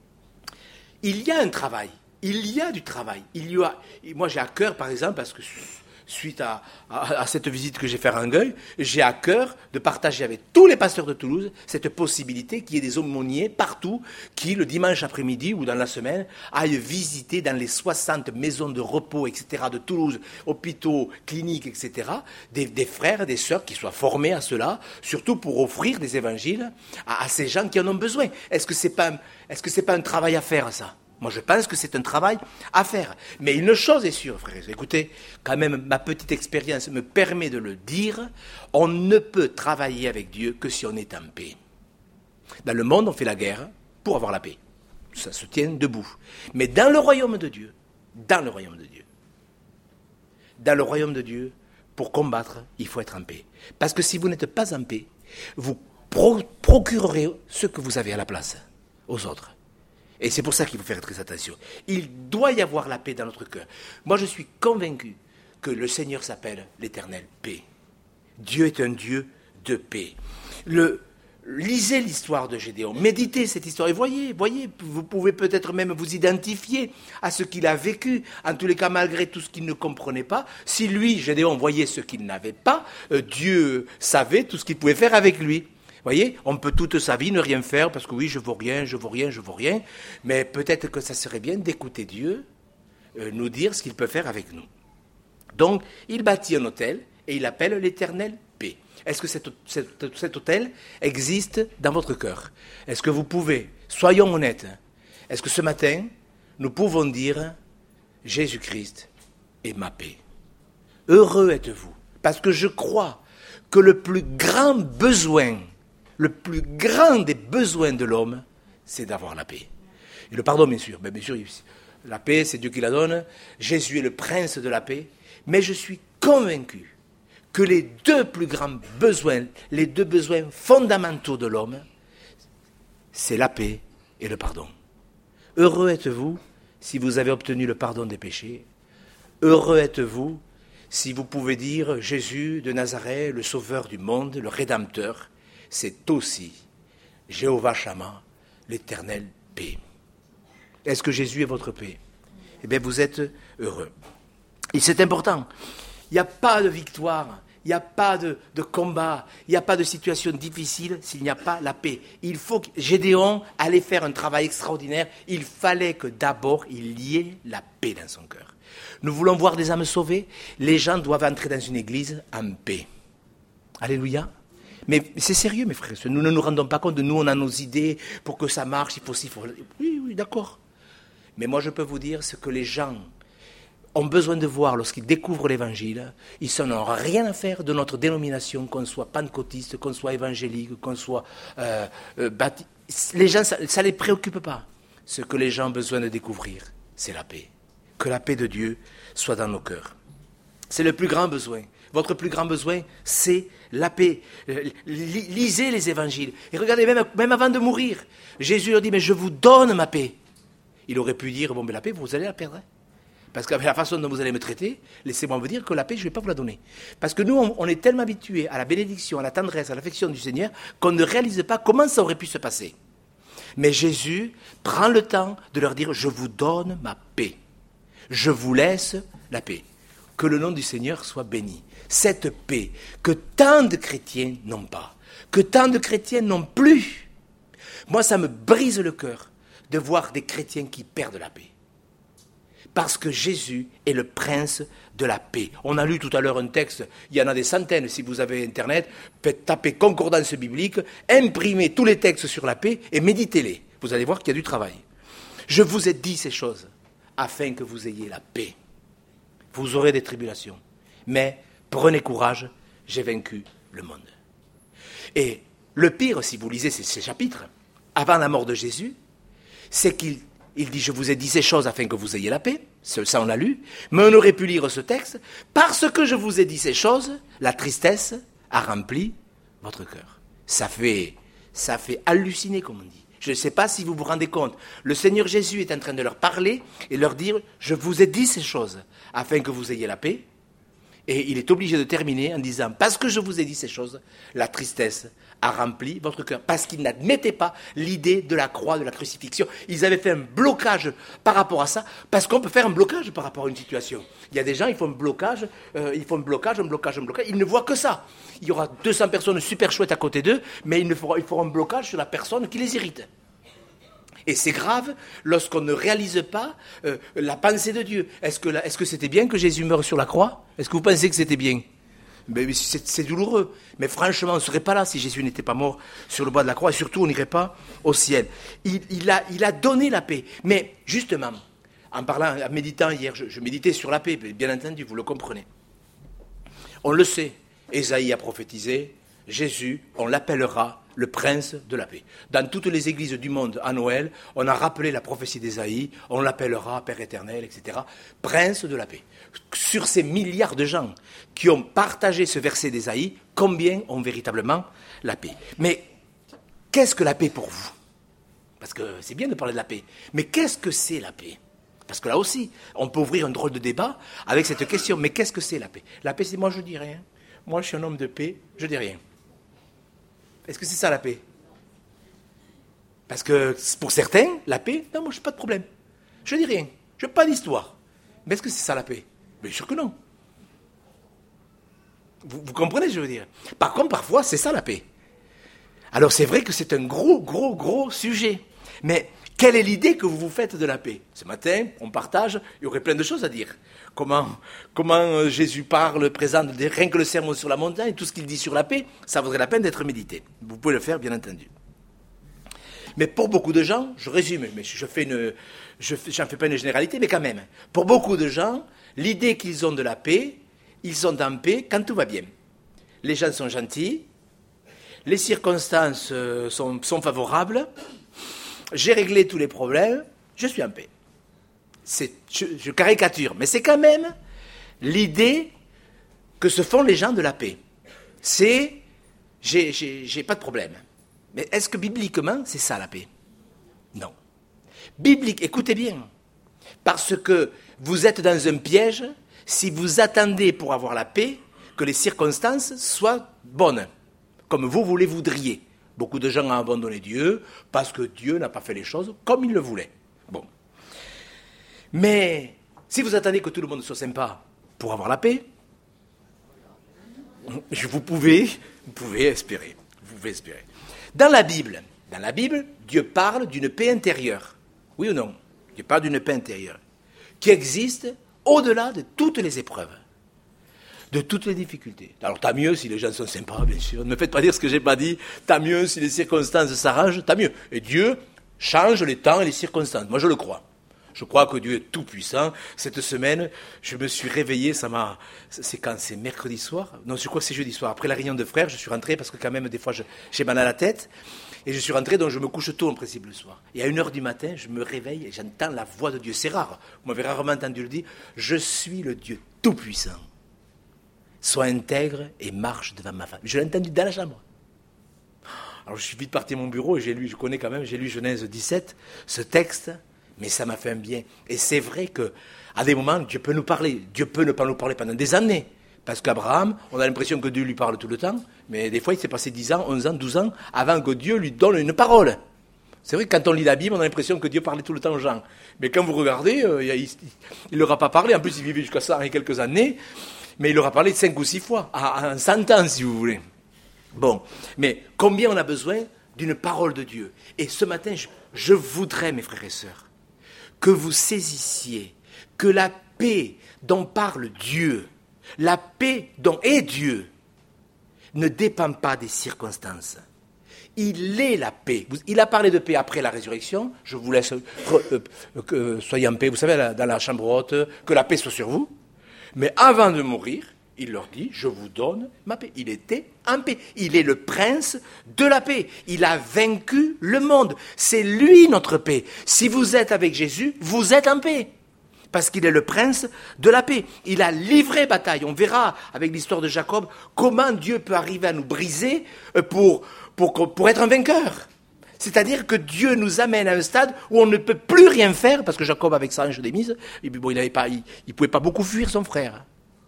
Il y a un travail. Il y a du travail. Moi, j'ai à cœur, par exemple, parce que suite à cette visite que j'ai fait à Rangueil, j'ai à cœur de partager avec tous les pasteurs de Toulouse cette possibilité qu'il y ait des aumôniers partout qui, le dimanche après-midi ou dans la semaine, aillent visiter dans les 60 maisons de repos, etc., de Toulouse, hôpitaux, cliniques, etc., des frères et des sœurs qui soient formés à cela, surtout pour offrir des évangiles à ces gens qui en ont besoin. Est-ce que c'est pas un travail à faire, ça ? Moi, je pense que c'est un travail à faire. Mais une chose est sûre, frères, écoutez, quand même, ma petite expérience me permet de le dire, on ne peut travailler avec Dieu que si on est en paix. Dans le monde, on fait la guerre pour avoir la paix. Ça se tient debout. Mais dans le royaume de Dieu, pour combattre, il faut être en paix. Parce que si vous n'êtes pas en paix, vous procurerez ce que vous avez à la place aux autres. Et c'est pour ça qu'il faut faire très attention. Il doit y avoir la paix dans notre cœur. Moi, je suis convaincu que le Seigneur s'appelle l'Éternel paix. Dieu est un Dieu de paix. Lisez l'histoire de Gédéon, méditez cette histoire et voyez, vous pouvez peut-être même vous identifier à ce qu'il a vécu. En tous les cas, malgré tout ce qu'il ne comprenait pas, si lui, Gédéon, voyait ce qu'il n'avait pas, Dieu savait tout ce qu'il pouvait faire avec lui. Voyez, on peut toute sa vie ne rien faire parce que oui, je vaux rien, mais peut-être que ça serait bien d'écouter Dieu nous dire ce qu'il peut faire avec nous. Donc, il bâtit un autel et il appelle l'Éternel paix. Est-ce que cet autel existe dans votre cœur? Est-ce que vous pouvez, soyons honnêtes, est-ce que ce matin, nous pouvons dire Jésus-Christ est ma paix? Heureux êtes-vous, parce que je crois que le plus grand des besoins de l'homme, c'est d'avoir la paix. Et le pardon, bien sûr. Mais bien sûr, la paix, c'est Dieu qui la donne. Jésus est le prince de la paix. Mais je suis convaincu que les deux plus grands besoins, les deux besoins fondamentaux de l'homme, c'est la paix et le pardon. Heureux êtes-vous si vous avez obtenu le pardon des péchés. Heureux êtes-vous si vous pouvez dire Jésus de Nazareth, le sauveur du monde, le rédempteur, c'est aussi Jéhovah Shammah, l'Éternel paix. Est-ce que Jésus est votre paix? Eh bien, vous êtes heureux. Et c'est important. Il n'y a pas de victoire, il n'y a pas de combat, il n'y a pas de situation difficile s'il n'y a pas la paix. Il faut que Gédéon allait faire un travail extraordinaire. Il fallait que d'abord il y ait la paix dans son cœur. Nous voulons voir des âmes sauvées. Les gens doivent entrer dans une église en paix. Alléluia. Mais c'est sérieux, mes frères. Nous ne nous rendons pas compte de nous, on a nos idées pour que ça marche, il faut ci, il faut... Oui, d'accord. Mais moi, je peux vous dire ce que les gens ont besoin de voir lorsqu'ils découvrent l'Évangile. Ils n'en ont rien à faire de notre dénomination, qu'on soit pentecôtiste, qu'on soit évangélique, qu'on soit baptiste. Les gens, ça ne les préoccupe pas. Ce que les gens ont besoin de découvrir, c'est la paix. Que la paix de Dieu soit dans nos cœurs. C'est le plus grand besoin. Votre plus grand besoin, c'est la paix. Lisez les évangiles. Et regardez, même avant de mourir, Jésus leur dit, mais je vous donne ma paix. Il aurait pu dire, bon, mais la paix, vous allez la perdre. Parce qu'avec la façon dont vous allez me traiter, laissez-moi vous dire que la paix, je ne vais pas vous la donner. Parce que nous, on est tellement habitués à la bénédiction, à la tendresse, à l'affection du Seigneur, qu'on ne réalise pas comment ça aurait pu se passer. Mais Jésus prend le temps de leur dire, je vous donne ma paix. Je vous laisse la paix. Que le nom du Seigneur soit béni. Cette paix que tant de chrétiens n'ont pas, que tant de chrétiens n'ont plus. Moi, ça me brise le cœur de voir des chrétiens qui perdent la paix. Parce que Jésus est le prince de la paix. On a lu tout à l'heure un texte, il y en a des centaines, si vous avez Internet, faites taper concordance biblique, imprimez tous les textes sur la paix et méditez-les. Vous allez voir qu'il y a du travail. Je vous ai dit ces choses afin que vous ayez la paix. Vous aurez des tribulations, mais prenez courage, j'ai vaincu le monde. Et le pire, si vous lisez ces chapitres, avant la mort de Jésus, c'est qu'il dit, je vous ai dit ces choses afin que vous ayez la paix, ça on l'a lu, mais on aurait pu lire ce texte, parce que je vous ai dit ces choses, la tristesse a rempli votre cœur. Ça fait halluciner, comme on dit. Je ne sais pas si vous vous rendez compte, le Seigneur Jésus est en train de leur parler et leur dire, je vous ai dit ces choses afin que vous ayez la paix, et il est obligé de terminer en disant, parce que je vous ai dit ces choses, la tristesse a rempli votre cœur, parce qu'ils n'admettaient pas l'idée de la croix, de la crucifixion. Ils avaient fait un blocage par rapport à ça, parce qu'on peut faire un blocage par rapport à une situation. Il y a des gens, ils font un blocage, ils ne voient que ça. Il y aura 200 personnes super chouettes à côté d'eux, mais ils feront un blocage sur la personne qui les irrite. Et c'est grave lorsqu'on ne réalise pas la pensée de Dieu. Est-ce que c'était bien que Jésus meure sur la croix? Est-ce que vous pensez que c'était bien? Mais c'est douloureux. Mais franchement, on ne serait pas là si Jésus n'était pas mort sur le bois de la croix. Et surtout, on n'irait pas au ciel. Il a donné la paix. Mais justement, en méditant hier, je méditais sur la paix. Bien entendu, vous le comprenez. On le sait. Ésaïe a prophétisé. Jésus, on l'appellera le prince de la paix. Dans toutes les églises du monde, à Noël, on a rappelé la prophétie d'Ésaïe, on l'appellera Père éternel, etc. Prince de la paix. Sur ces milliards de gens qui ont partagé ce verset d'Ésaïe, combien ont véritablement la paix? Mais qu'est-ce que la paix pour vous? Parce que c'est bien de parler de la paix. Mais qu'est-ce que c'est la paix? Parce que là aussi, on peut ouvrir un drôle de débat avec cette question. Mais qu'est-ce que c'est la paix? La paix, c'est moi, je dis rien. Moi, je suis un homme de paix, je dis rien. Est-ce que c'est ça la paix? Parce que pour certains, la paix, non, moi, je n'ai pas de problème. Je dis rien. Je n'ai pas d'histoire. Mais est-ce que c'est ça la paix? Bien sûr que non. Vous comprenez ce que je veux dire? Par contre, parfois, c'est ça la paix. Alors, c'est vrai que c'est un gros sujet. Mais quelle est l'idée que vous vous faites de la paix? Ce matin, on partage, il y aurait plein de choses à dire. Comment Jésus parle, présente, rien que le sermon sur la montagne, tout ce qu'il dit sur la paix, ça vaudrait la peine d'être médité. Vous pouvez le faire, bien entendu. Mais pour beaucoup de gens, je résume, mais j'en fais pas une généralité, mais quand même, pour beaucoup de gens, l'idée qu'ils ont de la paix, ils sont en paix quand tout va bien. Les gens sont gentils, les circonstances sont favorables, j'ai réglé tous les problèmes, je suis en paix. Je caricature, mais c'est quand même l'idée que se font les gens de la paix. C'est, j'ai pas de problème. Mais est-ce que bibliquement, c'est ça la paix? Non. Biblique, écoutez bien, parce que vous êtes dans un piège si vous attendez pour avoir la paix que les circonstances soient bonnes, comme vous les voudriez. Beaucoup de gens ont abandonné Dieu parce que Dieu n'a pas fait les choses comme il le voulait. Bon. Mais si vous attendez que tout le monde soit sympa pour avoir la paix, vous pouvez espérer. Vous pouvez espérer. Dans la Bible, Dieu parle d'une paix intérieure. Oui ou non? Dieu parle d'une paix intérieure qui existe au-delà de toutes les épreuves, de toutes les difficultés. Alors tant mieux si les gens sont sympas, bien sûr. Ne me faites pas dire ce que je n'ai pas dit. Tant mieux si les circonstances s'arrangent, tant mieux. Et Dieu change les temps et les circonstances. Moi, je le crois. Je crois que Dieu est tout-puissant. Cette semaine, je me suis réveillé, c'est quand? C'est mercredi soir? Non, je crois que c'est jeudi soir. Après la réunion de frères, je suis rentré, parce que quand même, des fois, j'ai mal à la tête. Et je suis rentré, donc je me couche tôt en principe le soir. Et à 1h du matin, je me réveille et j'entends la voix de Dieu. C'est rare. Vous m'avez rarement entendu le dire. Je suis le Dieu tout-puissant. Sois intègre et marche devant ma femme. Je l'ai entendu dans la chambre. Alors je suis vite parti à mon bureau et j'ai lu Genèse 17, ce texte, mais ça m'a fait un bien. Et c'est vrai qu'à des moments, Dieu peut nous parler. Dieu peut ne pas nous parler pendant des années. Parce qu'Abraham, on a l'impression que Dieu lui parle tout le temps, mais des fois il s'est passé 10 ans, 11 ans, 12 ans, avant que Dieu lui donne une parole. C'est vrai que quand on lit la Bible, on a l'impression que Dieu parlait tout le temps aux gens. Mais quand vous regardez, il leur a pas parlé, en plus il vivait jusqu'à 100 et quelques années, mais il leur a parlé 5 ou 6 fois, en 100 ans si vous voulez. Bon, mais combien on a besoin d'une parole de Dieu? Et ce matin, je voudrais, mes frères et sœurs, que vous saisissiez que la paix dont parle Dieu, la paix dont est Dieu, ne dépend pas des circonstances. Il est la paix. Il a parlé de paix après la résurrection. Je vous laisse que soyez en paix. Vous savez, dans la chambre haute, que la paix soit sur vous. Mais avant de mourir, il leur dit, je vous donne ma paix. Il était en paix. Il est le prince de la paix. Il a vaincu le monde. C'est lui notre paix. Si vous êtes avec Jésus, vous êtes en paix. Parce qu'il est le prince de la paix. Il a livré bataille. On verra avec l'histoire de Jacob comment Dieu peut arriver à nous briser pour être un vainqueur. C'est-à-dire que Dieu nous amène à un stade où on ne peut plus rien faire, parce que Jacob, avec sa hanche démise, il ne pouvait pas beaucoup fuir son frère.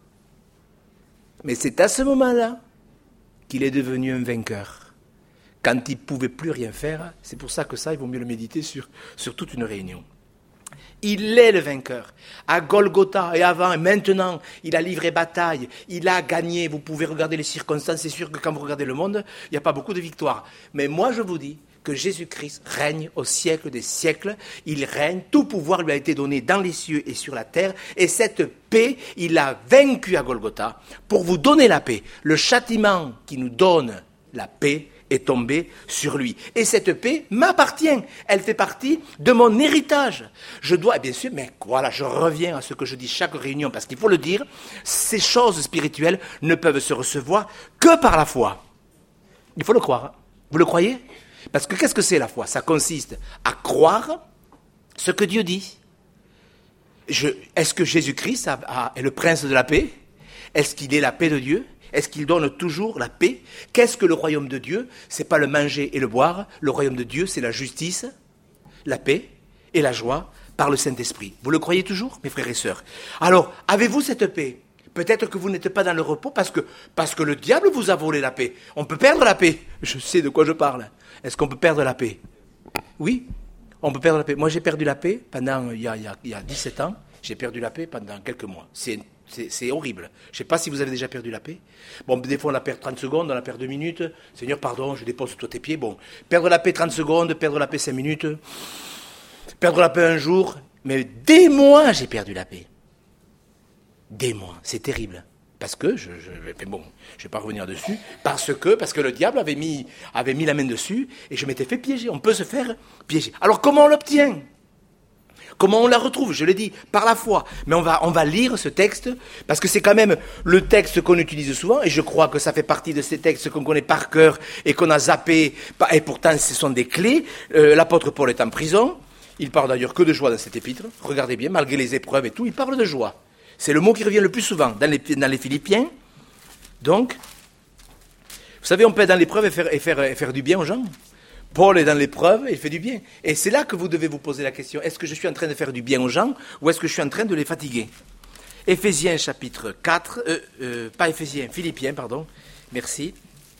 Mais c'est à ce moment-là qu'il est devenu un vainqueur. Quand il ne pouvait plus rien faire, c'est pour ça que ça, il vaut mieux le méditer sur toute une réunion. Il est le vainqueur. À Golgotha et avant et maintenant, il a livré bataille. Il a gagné. Vous pouvez regarder les circonstances. C'est sûr que quand vous regardez le monde, il n'y a pas beaucoup de victoires. Mais moi, je vous dis que Jésus-Christ règne au siècle des siècles. Il règne. Tout pouvoir lui a été donné dans les cieux et sur la terre. Et cette paix, il a vaincu à Golgotha pour vous donner la paix. Le châtiment qui nous donne la paix est tombé sur lui. Et cette paix m'appartient. Elle fait partie de mon héritage. Je dois, bien sûr, mais voilà, je reviens à ce que je dis chaque réunion, parce qu'il faut le dire, ces choses spirituelles ne peuvent se recevoir que par la foi. Il faut le croire. Vous le croyez? Parce que qu'est-ce que c'est la foi? Ça consiste à croire ce que Dieu dit. Est-ce que Jésus-Christ est le prince de la paix? Est-ce qu'il est la paix de Dieu? Est-ce qu'il donne toujours la paix? Qu'est-ce que le royaume de Dieu? C'est pas le manger et le boire. Le royaume de Dieu, c'est la justice, la paix et la joie par le Saint-Esprit. Vous le croyez toujours, mes frères et sœurs? Alors, avez-vous cette paix? Peut-être que vous n'êtes pas dans le repos parce que le diable vous a volé la paix. On peut perdre la paix. Je sais de quoi je parle. Est-ce qu'on peut perdre la paix? Oui, on peut perdre la paix. Moi, j'ai perdu la paix pendant, il y a 17 ans. J'ai perdu la paix pendant quelques mois. C'est horrible. Je ne sais pas si vous avez déjà perdu la paix. Bon, des fois, on la perd 30 secondes, on la perd 2 minutes. Seigneur, pardon, je dépose sous tes pieds. Bon, perdre la paix 30 secondes, perdre la paix 5 minutes, perdre la paix un jour. Mais des mois, j'ai perdu la paix. Des mois. C'est terrible. Parce que, je vais pas revenir dessus, parce que le diable avait mis la main dessus et je m'étais fait piéger. On peut se faire piéger. Alors, comment on l'obtient? Comment on la retrouve? Je l'ai dit, par la foi. Mais on va lire ce texte, parce que c'est quand même le texte qu'on utilise souvent, et je crois que ça fait partie de ces textes qu'on connaît par cœur et qu'on a zappé, et pourtant ce sont des clés. L'apôtre Paul est en prison, il parle d'ailleurs que de joie dans cet épître. Regardez bien, malgré les épreuves et tout, il parle de joie. C'est le mot qui revient le plus souvent dans les Philippiens. Donc, vous savez, on peut être dans l'épreuve et faire du bien aux gens. Paul est dans l'épreuve et il fait du bien. Et c'est là que vous devez vous poser la question, est-ce que je suis en train de faire du bien aux gens ou est-ce que je suis en train de les fatiguer? Éphésiens chapitre 4, Philippiens, pardon. Merci.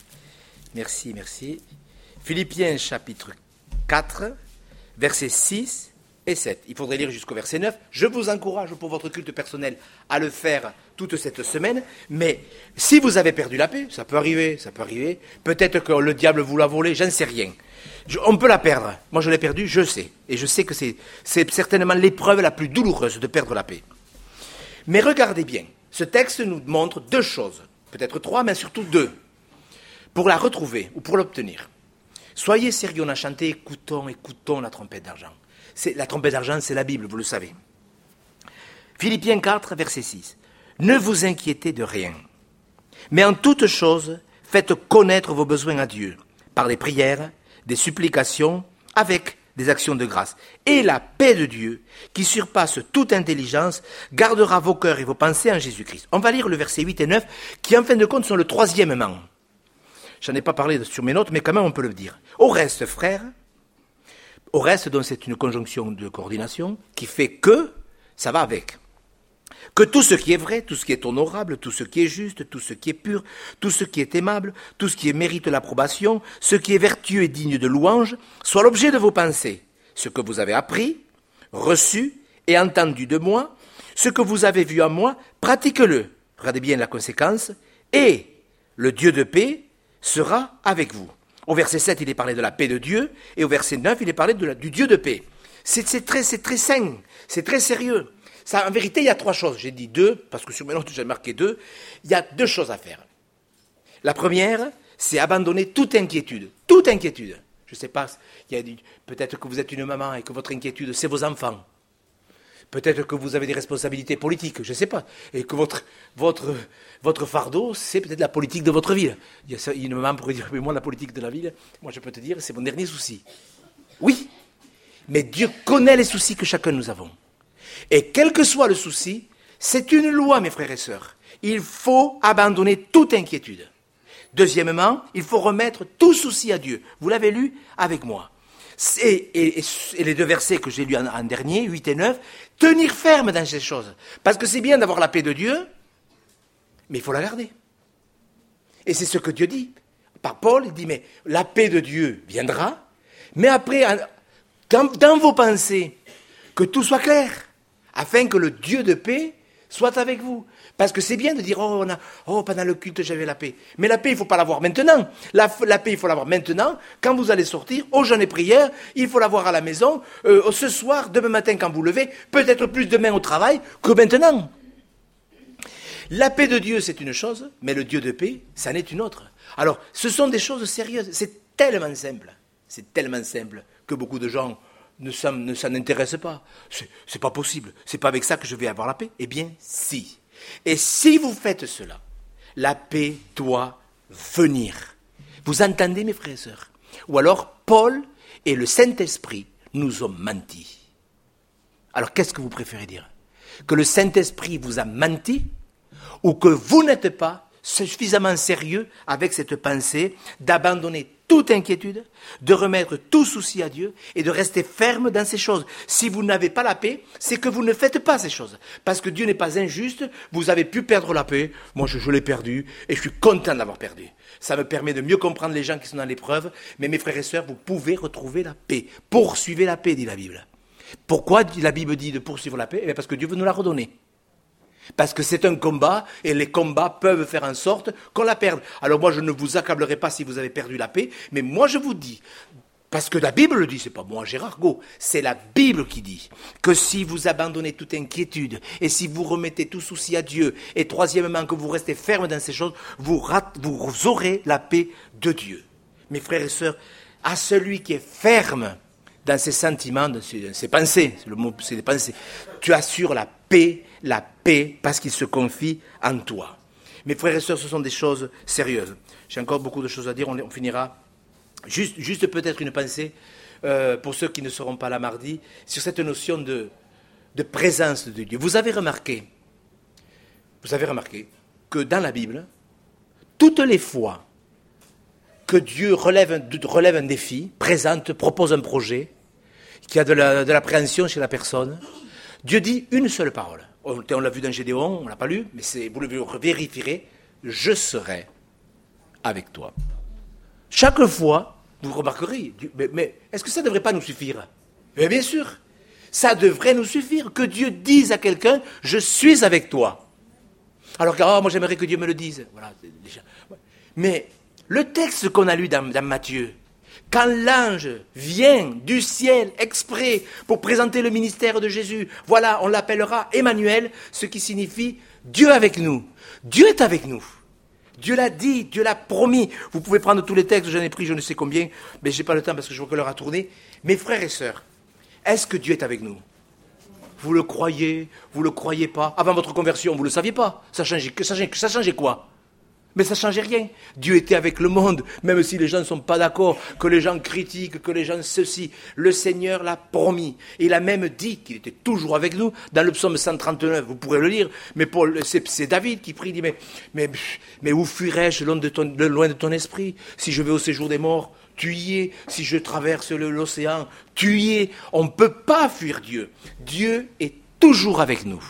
Philippiens chapitre 4, versets 6 et 7. Il faudrait lire jusqu'au verset 9. Je vous encourage pour votre culte personnel à le faire toute cette semaine. Mais si vous avez perdu la paix, ça peut arriver. Peut-être que le diable vous l'a volé, j'en sais rien. On peut la perdre. Moi, je l'ai perdue, je sais. Et je sais que c'est certainement l'épreuve la plus douloureuse de perdre la paix. Mais regardez bien. Ce texte nous montre 2 choses. Peut-être 3, mais surtout 2. Pour la retrouver ou pour l'obtenir. Soyez sérieux, on a chanté, écoutons la trompette d'argent. La trompette d'argent, c'est la Bible, vous le savez. Philippiens 4, verset 6. Ne vous inquiétez de rien, mais en toute chose, faites connaître vos besoins à Dieu, par des prières, des supplications, avec des actions de grâce. Et la paix de Dieu, qui surpasse toute intelligence, gardera vos cœurs et vos pensées en Jésus-Christ. On va lire le verset 8 et 9, qui en fin de compte sont le 3e. J'en ai pas parlé sur mes notes, mais quand même on peut le dire. Au reste, frères, donc c'est une conjonction de coordination qui fait que ça va avec. Que tout ce qui est vrai, tout ce qui est honorable, tout ce qui est juste, tout ce qui est pur, tout ce qui est aimable, tout ce qui mérite l'approbation, ce qui est vertueux et digne de louange, soit l'objet de vos pensées. Ce que vous avez appris, reçu et entendu de moi, ce que vous avez vu en moi, pratiquez-le. Regardez bien la conséquence. Et le Dieu de paix sera avec vous. Au verset 7, il est parlé de la paix de Dieu, et au verset 9, il est parlé du Dieu de paix. C'est très sain, c'est très sérieux. Ça, en vérité, il y a 3 choses. J'ai dit 2, parce que sur mes notes, j'ai marqué 2. Il y a 2 choses à faire. La première, c'est abandonner toute inquiétude. Toute inquiétude. Je ne sais pas, peut-être que vous êtes une maman et que votre inquiétude, c'est vos enfants. Peut-être que vous avez des responsabilités politiques, je ne sais pas. Et que votre fardeau, c'est peut-être la politique de votre ville. Il y a une maman pourrait dire, mais moi, la politique de la ville, moi, je peux te dire, c'est mon dernier souci. Oui, mais Dieu connaît les soucis que chacun nous avons. Et quel que soit le souci, c'est une loi, mes frères et sœurs. Il faut abandonner toute inquiétude. Deuxièmement, il faut remettre tout souci à Dieu. Vous l'avez lu avec moi. Et les 2 versets que j'ai lus en dernier, 8 et 9, tenir ferme dans ces choses. Parce que c'est bien d'avoir la paix de Dieu, mais il faut la garder. Et c'est ce que Dieu dit. Par Paul, il dit, mais la paix de Dieu viendra, mais après, dans vos pensées, que tout soit clair, afin que le Dieu de paix soit avec vous. Parce que c'est bien de dire, pendant le culte, j'avais la paix. Mais la paix, il ne faut pas l'avoir maintenant. La paix, il faut l'avoir maintenant. Quand vous allez sortir, au jeûne et prière, il faut l'avoir à la maison, ce soir, demain matin, quand vous levez, peut-être plus demain au travail que maintenant. La paix de Dieu, c'est une chose, mais le Dieu de paix, c'en est une autre. Alors, ce sont des choses sérieuses. C'est tellement simple que beaucoup de gens ne s'en intéressent pas. C'est pas possible. C'est pas avec ça que je vais avoir la paix. Eh bien, si. Et si vous faites cela, la paix doit venir. Vous entendez, mes frères et sœurs? Ou alors Paul et le Saint-Esprit nous ont menti. Alors qu'est-ce que vous préférez dire? Que le Saint-Esprit vous a menti ou que vous n'êtes pas suffisamment sérieux avec cette pensée d'abandonner toute inquiétude, de remettre tout souci à Dieu et de rester ferme dans ces choses. Si vous n'avez pas la paix, c'est que vous ne faites pas ces choses. Parce que Dieu n'est pas injuste, vous avez pu perdre la paix, moi je l'ai perdue et je suis content de l'avoir perdue. Ça me permet de mieux comprendre les gens qui sont dans l'épreuve, mais mes frères et sœurs, vous pouvez retrouver la paix. Poursuivez la paix, dit la Bible. Pourquoi la Bible dit de poursuivre la paix? Eh bien parce que Dieu veut nous la redonner. Parce que c'est un combat, et les combats peuvent faire en sorte qu'on la perde. Alors moi, je ne vous accablerai pas si vous avez perdu la paix, mais moi je vous dis, parce que la Bible le dit, c'est pas moi Gérard Gault, c'est la Bible qui dit que si vous abandonnez toute inquiétude, et si vous remettez tout souci à Dieu, et troisièmement que vous restez ferme dans ces choses, vous aurez la paix de Dieu. Mes frères et sœurs, à celui qui est ferme dans ses sentiments, dans ses pensées, le mot c'est les pensées, tu assures la paix parce qu'il se confie en toi. Mes frères et sœurs, ce sont des choses sérieuses. J'ai encore beaucoup de choses à dire, on finira. Juste peut-être une pensée, pour ceux qui ne seront pas là mardi, sur cette notion de présence de Dieu. Vous avez remarqué que dans la Bible, toutes les fois que Dieu relève un défi, propose un projet, qui a de l'appréhension chez la personne, Dieu dit une seule parole. On l'a vu dans Gédéon, on ne l'a pas lu, mais vous le vérifierez, je serai avec toi. Chaque fois, vous remarquerez, mais est-ce que ça ne devrait pas nous suffire? Mais bien sûr, ça devrait nous suffire que Dieu dise à quelqu'un, je suis avec toi. Alors que moi j'aimerais que Dieu me le dise. Voilà, déjà. Mais le texte qu'on a lu dans Matthieu, quand l'ange vient du ciel exprès pour présenter le ministère de Jésus, voilà, on l'appellera Emmanuel, ce qui signifie Dieu avec nous. Dieu est avec nous. Dieu l'a dit, Dieu l'a promis. Vous pouvez prendre tous les textes, j'en ai pris je ne sais combien, mais je n'ai pas le temps parce que je vois que l'heure a tourné. Mes frères et sœurs, est-ce que Dieu est avec nous? Vous le croyez pas? Avant votre conversion, vous ne le saviez pas. Ça changeait quoi? Mais ça ne changeait rien. Dieu était avec le monde, même si les gens ne sont pas d'accord, que les gens critiquent, que les gens ceci. Le Seigneur l'a promis. Et il a même dit qu'il était toujours avec nous. Dans le psaume 139, vous pourrez le lire, mais c'est David qui prie, il dit, mais où fuirais-je loin de ton esprit? Si je vais au séjour des morts, tu y es. Si je traverse l'océan, tu y es. On ne peut pas fuir Dieu. Dieu est toujours avec nous.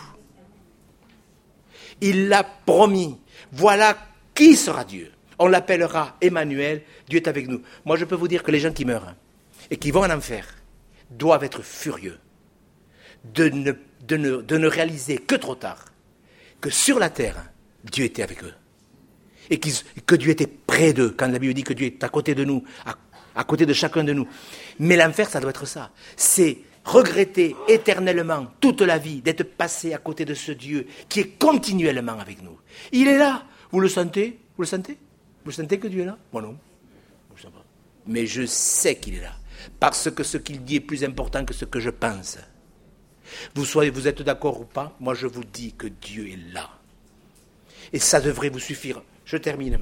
Il l'a promis. Voilà qui sera Dieu? On l'appellera Emmanuel, Dieu est avec nous. Moi, je peux vous dire que les gens qui meurent et qui vont en enfer doivent être furieux de ne réaliser que trop tard que sur la terre, Dieu était avec eux. Et que Dieu était près d'eux, quand la Bible dit que Dieu est à côté de nous, à côté de chacun de nous. Mais l'enfer, ça doit être ça. C'est regretter éternellement toute la vie d'être passé à côté de ce Dieu qui est continuellement avec nous. Il est là. Vous le sentez? Vous le sentez? Vous sentez que Dieu est là? Moi non. Je ne sais pas. Mais je sais qu'il est là. Parce que ce qu'il dit est plus important que ce que je pense. Vous êtes d'accord ou pas? Moi je vous dis que Dieu est là. Et ça devrait vous suffire. Je termine.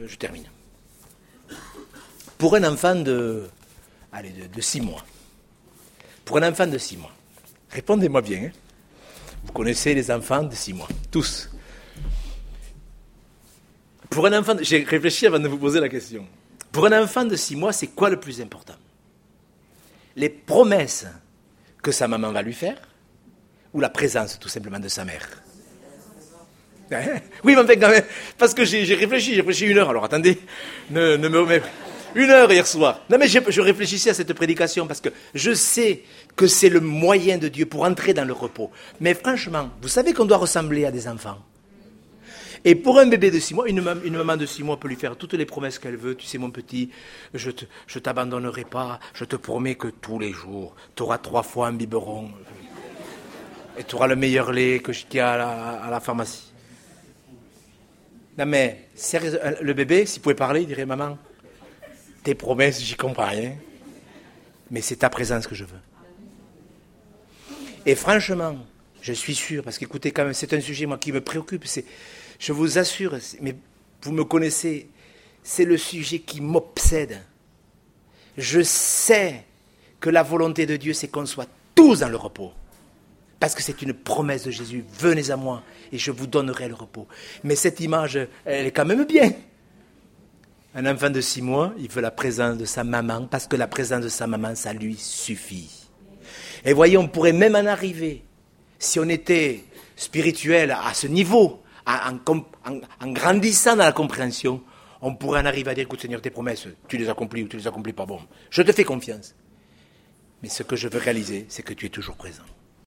Pour un enfant de 6 mois. Pour un enfant de 6 mois. Répondez-moi bien. Hein? Vous connaissez les enfants de 6 mois. Tous. Pour un enfant, j'ai réfléchi avant de vous poser la question. Pour un enfant de 6 mois, c'est quoi le plus important? Les promesses que sa maman va lui faire ou la présence tout simplement de sa mère? Hein? Oui, mais quand même, parce que j'ai réfléchi 1 heure. Alors attendez, ne me remets 1 heure hier soir. Non mais je réfléchissais à cette prédication parce que je sais que c'est le moyen de Dieu pour entrer dans le repos. Mais franchement, vous savez qu'on doit ressembler à des enfants. Et pour un bébé de 6 mois, une maman de 6 mois peut lui faire toutes les promesses qu'elle veut. Tu sais mon petit, je t'abandonnerai pas, je te promets que tous les jours, tu auras 3 fois un biberon. Et tu auras le meilleur lait qu'il y a à la pharmacie. Non mais, sérieux, le bébé, s'il pouvait parler, il dirait, maman, tes promesses, j'y comprends rien. Mais c'est ta présence que je veux. Et franchement, je suis sûr, parce qu'écoutez quand même, c'est un sujet moi qui me préoccupe, je vous assure, mais vous me connaissez, c'est le sujet qui m'obsède. Je sais que la volonté de Dieu, c'est qu'on soit tous dans le repos. Parce que c'est une promesse de Jésus. Venez à moi et je vous donnerai le repos. Mais cette image, elle est quand même bien. Un enfant de 6 mois, il veut la présence de sa maman, parce que la présence de sa maman, ça lui suffit. Et voyez, on pourrait même en arriver, si on était spirituel à ce niveau, en grandissant dans la compréhension, on pourrait en arriver à dire, écoute Seigneur, tes promesses, tu les accomplis ou tu les accomplis pas, bon, je te fais confiance. Mais ce que je veux réaliser, c'est que tu es toujours présent.